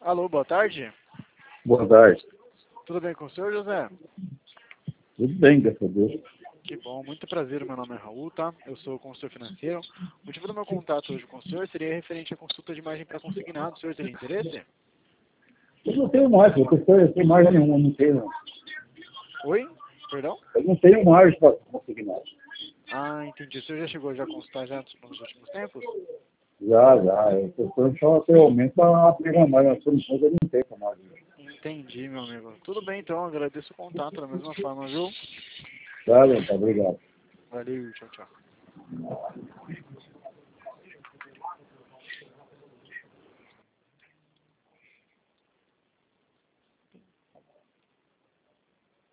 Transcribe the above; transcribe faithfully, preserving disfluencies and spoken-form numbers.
Alô, boa tarde. Boa tarde. Tudo bem com o senhor, José? Tudo bem, graças a Deus. Que bom, muito prazer, meu nome é Raul, tá? Eu sou consultor financeiro. O motivo do meu contato hoje com o senhor seria referente à consulta de imagem para consignado. O senhor teria interesse? Eu não tenho margem, eu tenho, eu tenho margem nenhuma, não tenho. Oi? Perdão? Eu não tenho margem para conseguir nada. Ah, entendi. O senhor já chegou já a consultar já nos últimos tempos? Já, já. Eu estou só até o momento para pegar mais. Nas condições eu não tenho margem. Entendi, meu amigo. Tudo bem, então. Agradeço o contato da mesma forma, viu? Tá, tá, obrigado. Valeu, tchau, tchau.